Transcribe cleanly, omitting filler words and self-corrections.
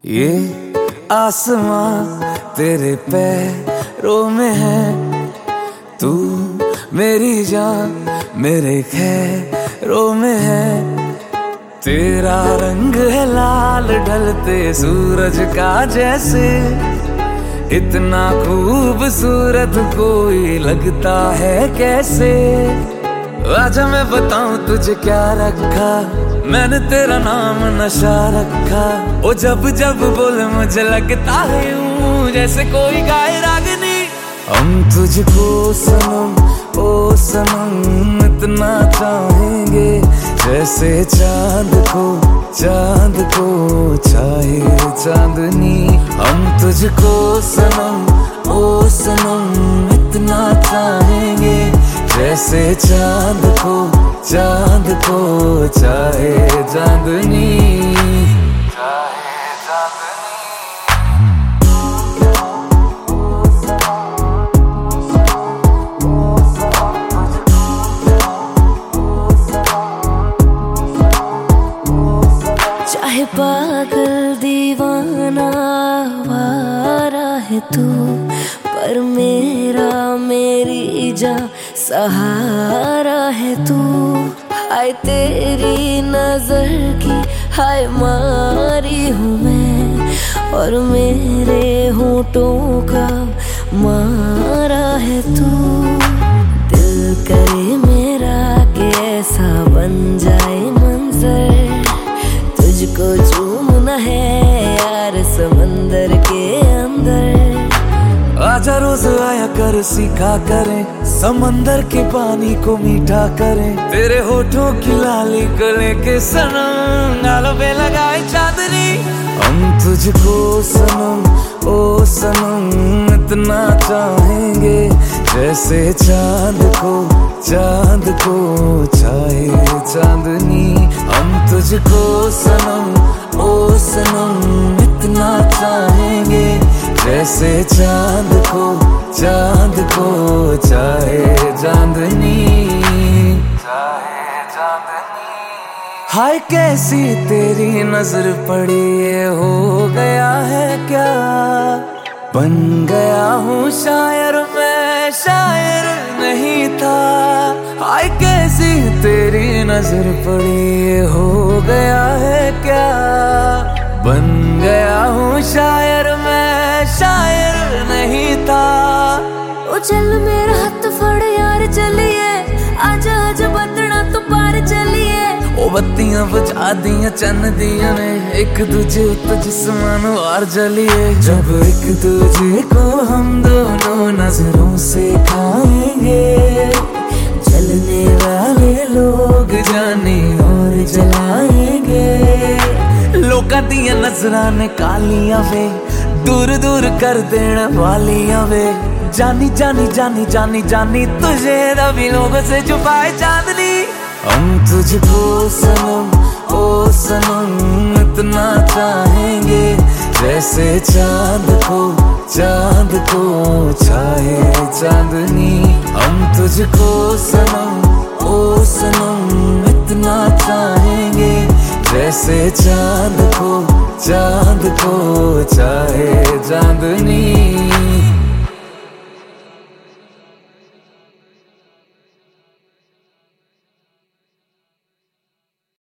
ये आसमां तेरे पैरों में है, तू मेरी जान मेरे खैरों में है। तेरा रंग है लाल ढलते सूरज का जैसे, इतना खूबसूरत कोई लगता है कैसे। आजा मैं बताऊं तुझे क्या रखा, मैंने तेरा नाम नशा रखा। ओ जब जब बोले मुझे लगता है यूं जैसे कोई गाए रागनी। हम तुझको सनम ओ सनम इतना चाहेंगे, जैसे चांद को चाहे चांदनी। हम तुझको सनम ओ सनम इतना चाहेंगे, जैसे चांद को चाहे चांदनी। चाहे पागल दीवाना आवारा है तू, पर मेरी जान सहारा है तू। हाय तेरी नजर की हाय मारी हूँ मैं, और मेरे होठों का मारा है तू। दिल करे मेरा कि ऐसा बन जाए मंजर, तुझको झूमना है यार समंदर के अंदर। आजा रोज आया कर सीखा करें, समंदर के पानी को मीठा करें। तेरे होठों की लाली गले के सनम गालों पे लगाए चांदनी। हम तुझको सनम ओ सनम इतना चाहेंगे, जैसे चांद को चाहे चांदनी। हम तुझको सनम ओ सनम इतना चाहेंगे, जैसे चांद को चाहे चांदनी। हाय कैसी तेरी नजर पड़ी, ये हो गया है क्या। बन गया हूँ शायर मैं, शायर नहीं था। हाय कैसी तेरी नजर पड़ी, ये हो गया है क्या। बन गया हूँ शायर मैं, शायर नहीं था। ओ चल मेरा हाथ फड़ यार चलिए, आजा आजा बंदना तो पार चलिए। ओ बत्तियां बुझा दियां चन्न दिया ने, एक दूजे तो जिस्मान वार जलिए। जब एक दूजे को हम दोनों नजरों से खाएंगे, जलने वाले लोग जाने और जलाएंगे। लोकां दियां नजरां ने कालियां वे, दूर दूर कर देने वालियां वे। जानी जानी जानी जानी जानी तुझे रवि लोगों से छुपाए चांदनी। हम तुझको सनम ओ सनम इतना चाहेंगे, जैसे चांद को चाहे चांदनी। हम तुझको सनम ओ सनम इतना चाहेंगे, जैसे चांद को चाहे चांदनी।